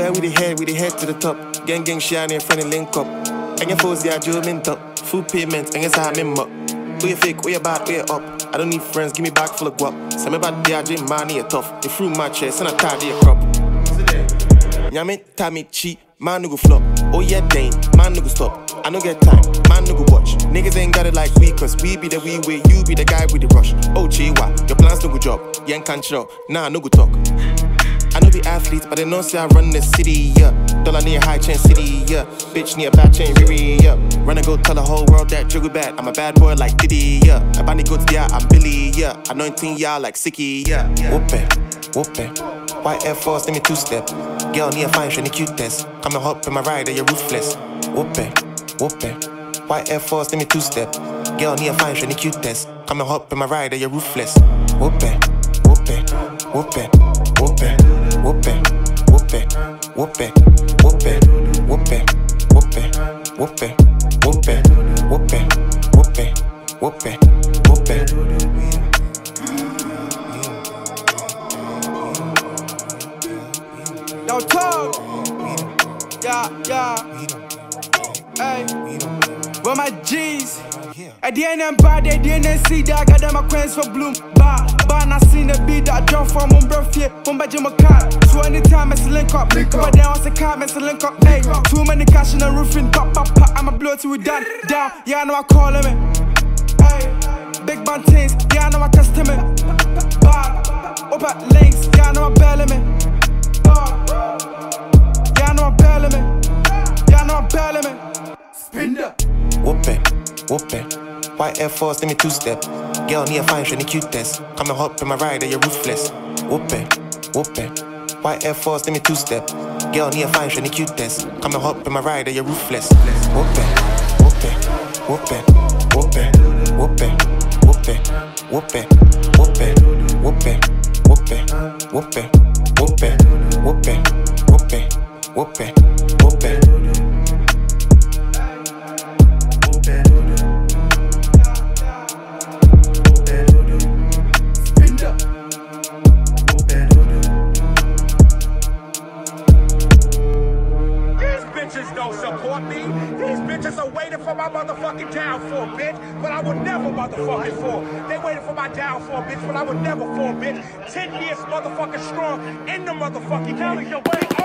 Where we the head to the top. Gang shine in front of link up. And your foes, yeah, Joe mint up. Full payment, and it's I'm in up. Who you fake, who you bad, who you up. I don't need friends, give me back full of guap. Say me bad, yeah, dream money, you tough. You through my chest, and I tie your crop. Nyame, Tammy, cheat, man, no go flop. Oh yeah, Dane, man, no go stop. I no get time, man, no go watch. Niggas ain't got it like we, cause we be the we way, you be the guy with the rush. Oh, Chiwa, your plans no go job. Yen can't show, nah, no go talk. I know be athletes, but they know say I run the city, yeah. Dollar near high chain city, yeah. Bitch near bad chain, Riri, yeah. Run and go tell the whole world that juggle bad. I'm a bad boy like Diddy, yeah. I bunny goods, yeah, I'm Billy, yeah. Anointing, yeah, like Sicky, yeah. Whoop it. White Air Force, let me two-step. Girl, near fine, shiny cutest. Come and hop in my ride, you're ruthless. Whoop it. White Air Force, let me two-step. Girl, near fine, shiny cutest. Come and hop in my ride, you're ruthless. Whoop it. Yo, talk. Yeah. Hey, where my G's? At the end of bad, they didn't see that I got them my queens for bloom. Bar, I seen the beat that I jump from one breath here, one by my car. So anytime it's a link up. But then once a car, it's a link up. Hey, too many cash in the roofing, pop. I'ma blow till we done. Down, yeah, I know I call him. Hey, big bantings, yeah, I know I custom it. Bar, up at links, yeah, I know I bail him. Yeah, I know I bail him. Yeah, I know I bail him. Spin that. Whoop it. White Air Force, let me two-step. Girl, near fine, shiny cutest. Come and hop in my ride, you're ruthless. Whoop it. White Air Force, let me two-step. Girl, near fine, shiny cutest. Come and hop in my ride, you're ruthless. Whoop it. Don't support me. These bitches are waiting for my motherfucking downfall, bitch. But I would never motherfucking fall. They waiting for my downfall, bitch, but I would never fall, bitch. 10 years motherfucking strong in the motherfucking game.